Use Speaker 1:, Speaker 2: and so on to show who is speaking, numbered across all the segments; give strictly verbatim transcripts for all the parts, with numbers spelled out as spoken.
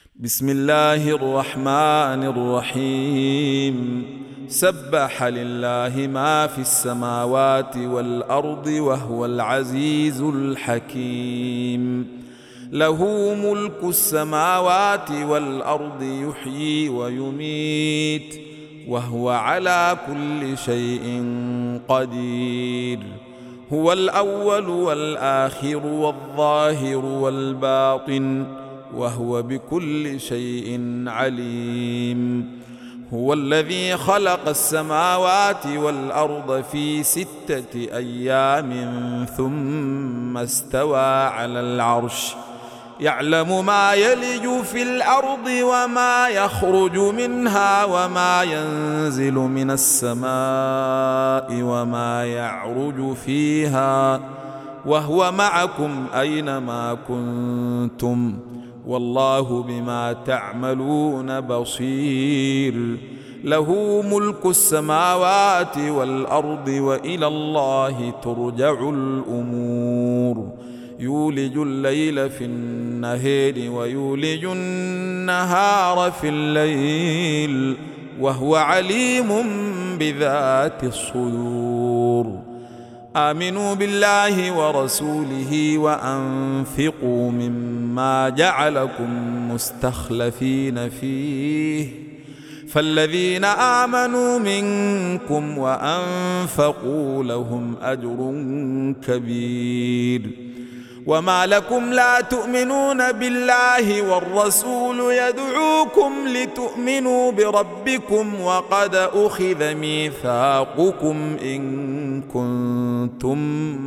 Speaker 1: بسم الله الرحمن الرحيم. سبح لله ما في السماوات والأرض وهو العزيز الحكيم. له ملك السماوات والأرض يحيي ويميت وهو على كل شيء قدير. هو الأول والآخر والظاهر والباطن وهو بكل شيء عليم. هو الذي خلق السماوات والأرض في ستة أيام ثم استوى على العرش، يعلم ما يلج في الأرض وما يخرج منها وما ينزل من السماء وما يعرج فيها، وهو معكم أينما كنتم والله بما تعملون بصير. له ملك السماوات والأرض وإلى الله ترجع الأمور. يولج الليل في النهار ويولج النهار في الليل وهو عليم بذات الصدور. آمنوا بالله ورسوله وأنفقوا مما جعلكم مستخلفين فيه، فالذين آمنوا منكم وأنفقوا لهم أجر كبير. وما لكم لا تؤمنون بالله والرسول يدعوكم لتؤمنوا بربكم وقد أخذ ميثاقكم إن كنتم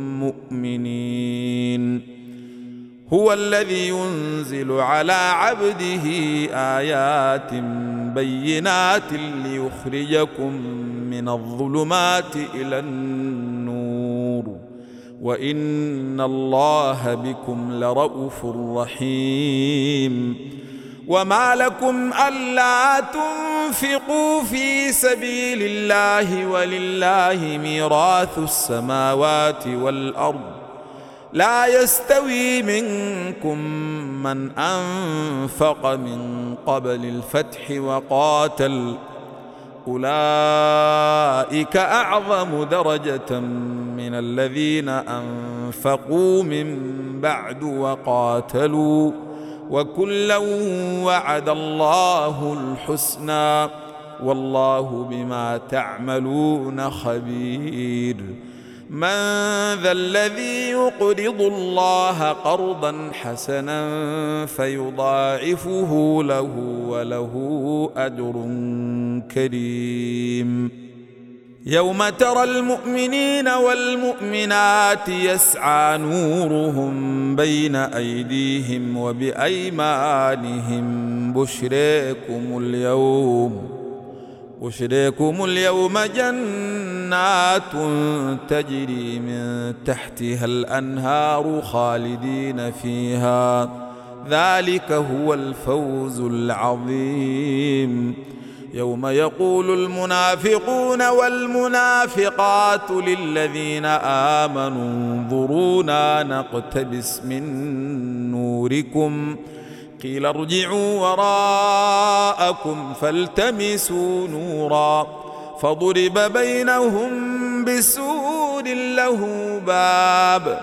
Speaker 1: مؤمنين. هو الذي ينزل على عبده آيات بينات ليخرجكم من الظلمات إلى النور، وإن الله بكم لرءوف رحيم. وما لكم ألا تنفقوا في سبيل الله ولله ميراث السماوات والأرض، لا يستوي منكم من أنفق من قبل الفتح وقاتل، أولئك أعظم درجة من الذين أنفقوا من بعد وقاتلوا، وكلا وعد الله الحسنى والله بما تعملون خبير. من ذا الذي يقرض الله قرضا حسنا فيضاعفه له وله أجر كريم. يوم ترى المؤمنين والمؤمنات يسعى نورهم بين أيديهم وبأيمانهم بشريكم اليوم بشريكم اليوم جنات تجري من تحتها الأنهار خالدين فيها، ذلك هو الفوز العظيم. يوم يقول المنافقون والمنافقات للذين آمنوا انظرونا نقتبس من نوركم قيل ارجعوا وراءكم فالتمسوا نورا فضرب بينهم بسور له باب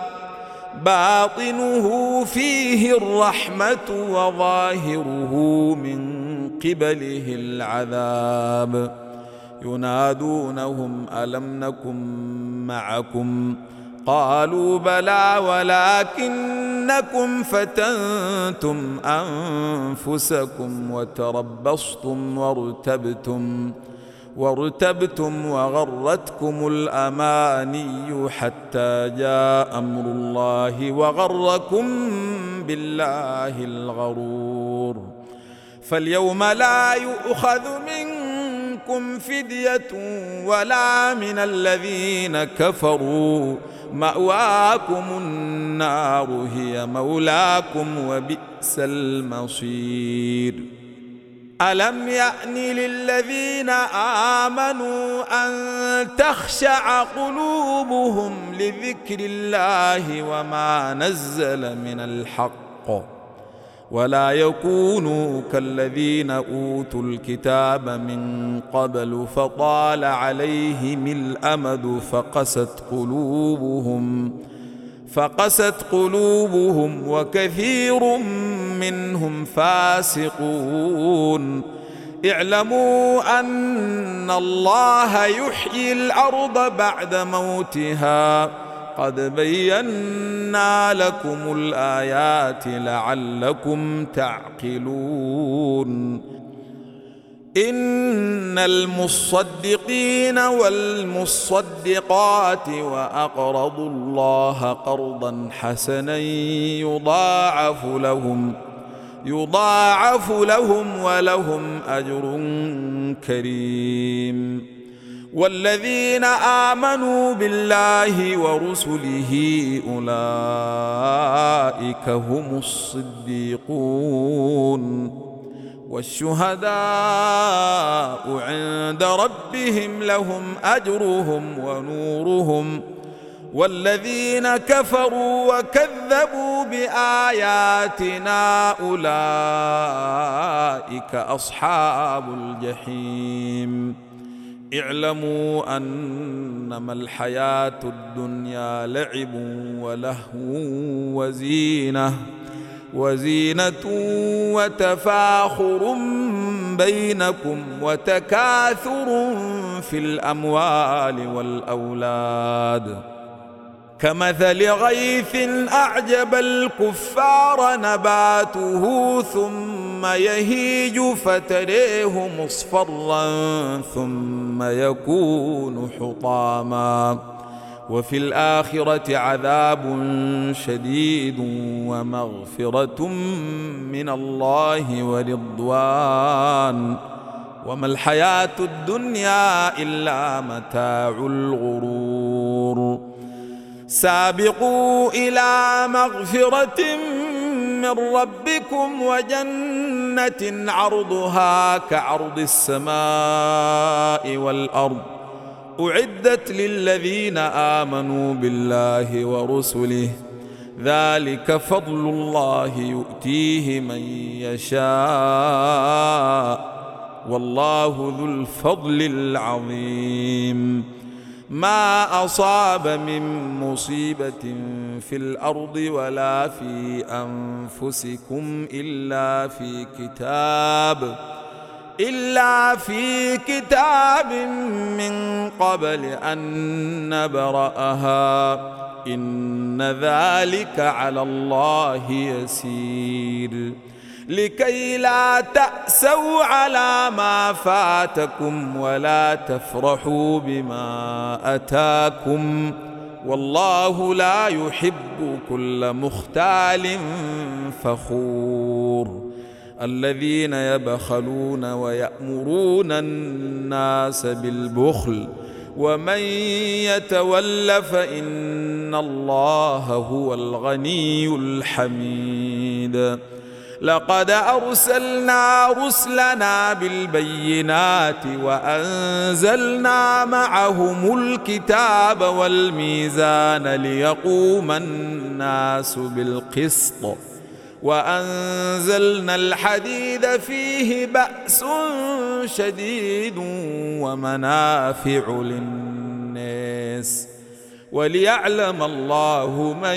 Speaker 1: باطنه فيه الرحمة وظاهره من قبله العذاب. ينادونهم ألم نكن معكم قالوا بلى ولكنكم فتنتم أنفسكم وتربصتم وارتبتم وارتبتم وغرتكم الأماني حتى جاء أمر الله وغركم بالله الغرور. فاليوم لا يؤخذ منكم فدية ولا من الذين كفروا، مأواكم النار هي مولاكم وبئس المصير. ألم يأن للذين آمنوا أن تخشع قلوبهم لذكر الله وما نزل من الحق ولا يكونوا كالذين أوتوا الكتاب من قبل فطال عليهم الأمد فقست قلوبهم فقست قلوبهم وكثير منهم فاسقون. اعلموا أن الله يحيي الأرض بعد موتها قد بينا لكم الآيات لعلكم تعقلون. إن المصدقين والمصدقات وأقرضوا الله قرضا حسنا يضاعف لهم يضاعف لهم ولهم أجر كريم. والذين آمنوا بالله ورسله أولئك هم الصديقون والشهداء عند ربهم لهم أجرهم ونورهم. والذين كفروا وكذبوا بآياتنا أولئك أصحاب الجحيم. اعلموا أنما الحياة الدنيا لعب ولهو وزينة وزينة وتفاخر بينكم وتكاثر في الأموال والأولاد كمثل غيث أعجب الكفار نباته ثم يهيج فتريه مصفرا ثم يكون حطاما وفي الآخرة عذاب شديد ومغفرة من الله ورضوان وما الحياة الدنيا إلا متاع الغرور. سابقوا إلى مغفرة من ربكم وجنة عرضها كعرض السماء والأرض أعدت للذين آمنوا بالله ورسله ذلك فضل الله يؤتيه من يشاء والله ذو الفضل العظيم. ما أصاب من مصيبة في الأرض ولا في أنفسكم إلا في كتاب إلا في كتاب من قبل أن نبرأها إن ذلك على الله يسير. لكي لا تأسوا على ما فاتكم ولا تفرحوا بما أتاكم والله لا يحب كل مختال فخور. الذين يبخلون ويأمرون الناس بالبخل ومن يتول فإن الله هو الغني الحميد. لقد أرسلنا رسلنا بالبينات وأنزلنا معهم الكتاب والميزان ليقوم الناس بالقسط وأنزلنا الحديد فيه بأس شديد ومنافع للناس وليعلم الله من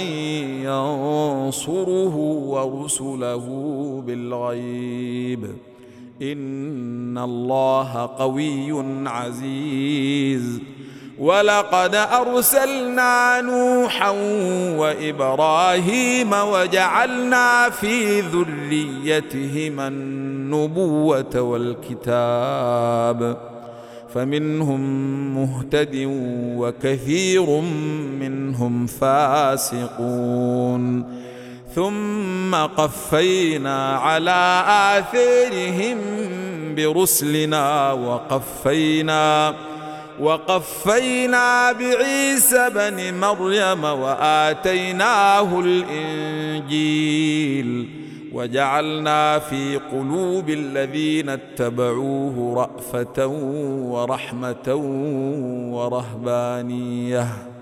Speaker 1: ينصره ورسله بالغيب إن الله قوي عزيز. ولقد أرسلنا نوحا وإبراهيم وجعلنا في ذريتهما النبوة والكتاب فمنهم مهتد وكثير منهم فاسقون. ثم قفينا على آثارهم برسلنا وقفينا وقفينا بعيسى بن مريم وآتيناه الإنجيل وجعلنا في قلوب الذين اتبعوه رأفة ورحمة ورهبانية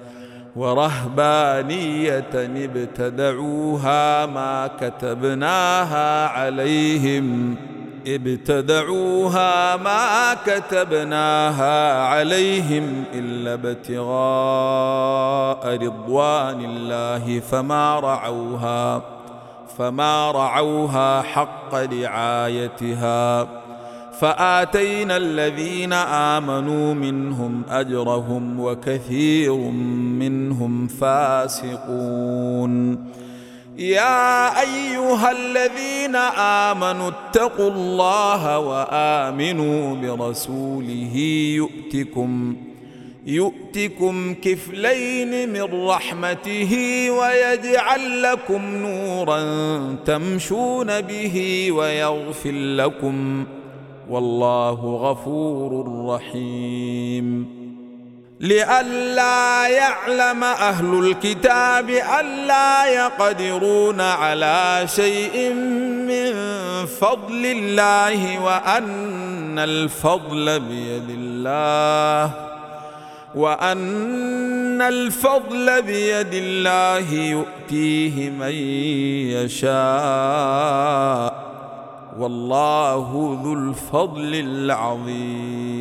Speaker 1: ورهبانية ابتدعوها ما كتبناها عليهم ابتدعوها ما كتبناها عليهم إلا ابتغاء رضوان الله فما رعوها فما رعوها حق رعايتها فآتينا الذين آمنوا منهم أجرهم وكثير منهم فاسقون. يا أيها الذين آمنوا اتقوا الله وآمنوا برسوله يؤتكم يؤتكم كفلين من رحمته ويجعل لكم نورا تمشون به ويغفر لكم والله غفور رحيم. لئلا يعلم أهل الكتاب ألا يقدرون على شيء من فضل الله وأن الفضل بيد الله وأن الفضل بيد الله يؤتيه من يشاء والله ذو الفضل العظيم.